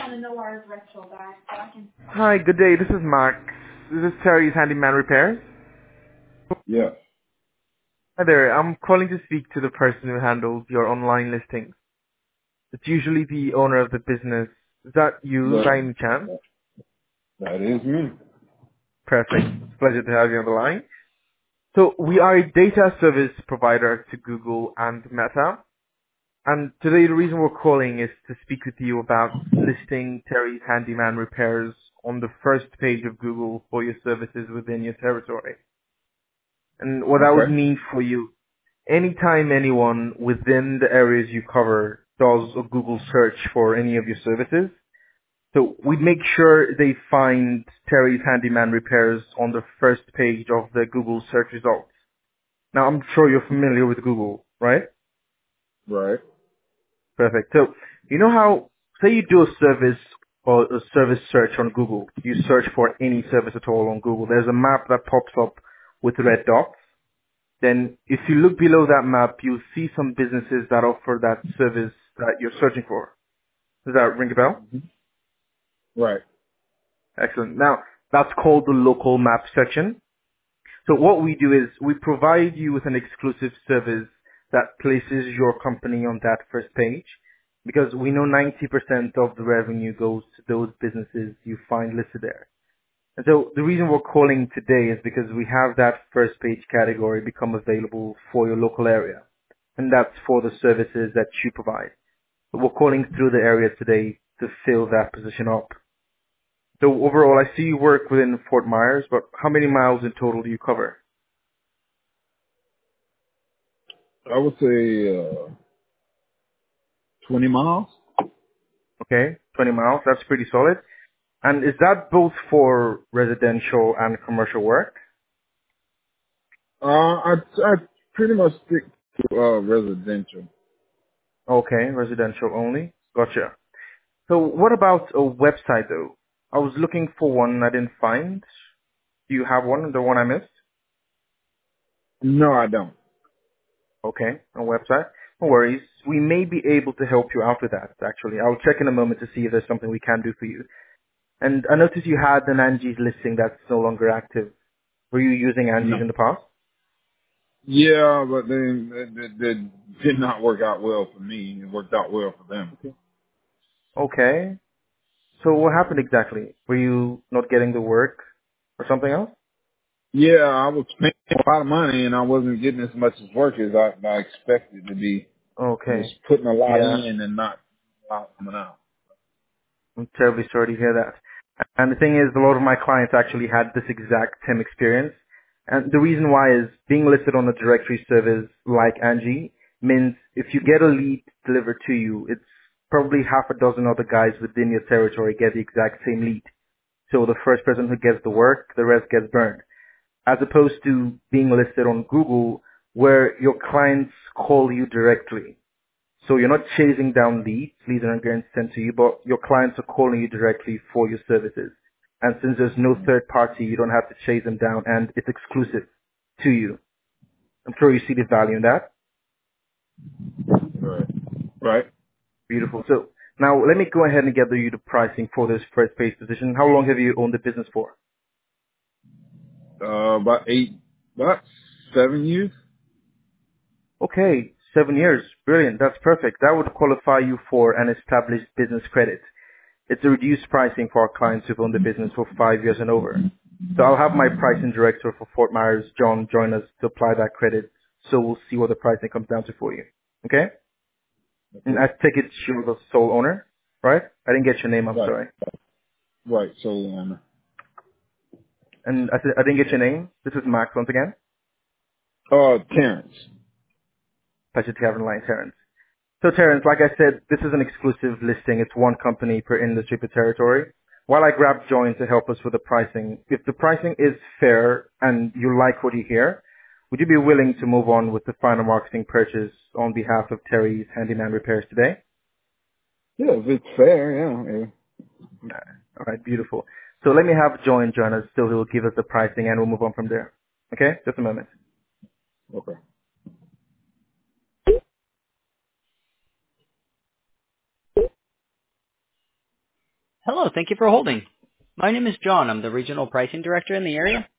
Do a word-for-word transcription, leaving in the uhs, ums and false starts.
Hi, good day. This is Max. This is Terry's Handyman Repairs. Yeah, Hi there. I'm calling to speak to the person who handles your online listings. It's usually the owner of the business. Is that you by that, any chance? that is me. Perfect. It's a pleasure to have you on the line. So we are a data service provider to Google and Meta. And today the reason we're calling is to speak with you about listing Terry's Handyman Repairs on the first page of Google for your services within your territory. And what that would Okay. mean for you, anytime anyone within the areas you cover does a Google search for any of your services, so we'd make sure they find Terry's Handyman Repairs on the first page of the Google search results. Now, I'm sure you're familiar with Google, right? Right. Perfect. So, you know how, say you do a service or a service search on Google. You search for any service at all on Google. There's a map that pops up with red dots. Then if you look below that map, you'll see some businesses that offer that service that you're searching for. Does that ring a bell? Right. Excellent. Now, that's called the local map section. So what we do is we provide you with an exclusive service that places your company on that first page because we know ninety percent of the revenue goes to those businesses you find listed there. And so the reason we're calling today is because we have that first page category become available for your local area. And that's for the services that you provide. But we're calling through the area today to fill that position up. So overall, I see you work within Fort Myers, but how many miles in total do you cover? I would say uh, twenty miles. Okay, twenty miles, that's pretty solid. And is that both for residential and commercial work? Uh, I I pretty much stick to uh, residential. Okay, residential only. Gotcha. So what about a website though? I was looking for one I didn't find. Do you have one, the one I missed? No, I don't. Okay, a website. No worries. We may be able to help you out with that, actually. I'll check in a moment to see if there's something we can do for you. And I noticed you had an Angie's listing that's no longer active. Were you using No. Angie's in the past? Yeah, but then that, that, that did not work out well for me. It worked out well for them. Okay. Okay. So what happened exactly? Were you not getting the work or something else? Yeah, I was spending a lot of money and I wasn't getting as much as work as I, I expected to be. I was Okay. putting a lot Yeah. in and not a lot coming out. I'm terribly sorry to hear that. And the thing is, a lot of my clients actually had this exact same experience. And the reason why is being listed on a directory service like Angie means if you get a lead delivered to you, it's probably half a dozen other guys within your territory get the exact same lead. So the first person who gets the work, the rest gets burned. As opposed to being listed on Google where your clients call you directly. So you're not chasing down leads, leads aren't getting sent to you, but your clients are calling you directly for your services. And since there's no third party, you don't have to chase them down and it's exclusive to you. I'm sure you see the value in that. Right. Right. Beautiful. So now let me go ahead and gather you the pricing for this first page position. How long have you owned the business for? Uh, about eight, about seven years. Okay, seven years. Brilliant. That's perfect. That would qualify you for an established business credit. It's a reduced pricing for our clients who've owned the business for five years and over. So I'll have my pricing director for Fort Myers, John, join us to apply that credit. So we'll see what the pricing comes down to for you. Okay? And Okay. I take it you're the sole owner, right? I didn't get your name. I'm Right. sorry. Right. So, um, And I, said, I didn't get your name. This is Max once again. uh, Terrence. Pleasure to have you on the line, Terrence. So Terrence, like I said, this is an exclusive listing. It's one company per industry per territory. While I grab Join to help us with the pricing, if the pricing is fair and you like what you hear, would you be willing to move on with the final marketing purchase on behalf of Terry's Handyman Repairs today? Yeah, if it's fair, yeah. yeah. All right, beautiful. So let me have Join join us so he'll give us the pricing and we'll move on from there. Okay? Just a moment. Okay. Hello, thank you for holding. My name is John. I'm the Regional Pricing Director in the area.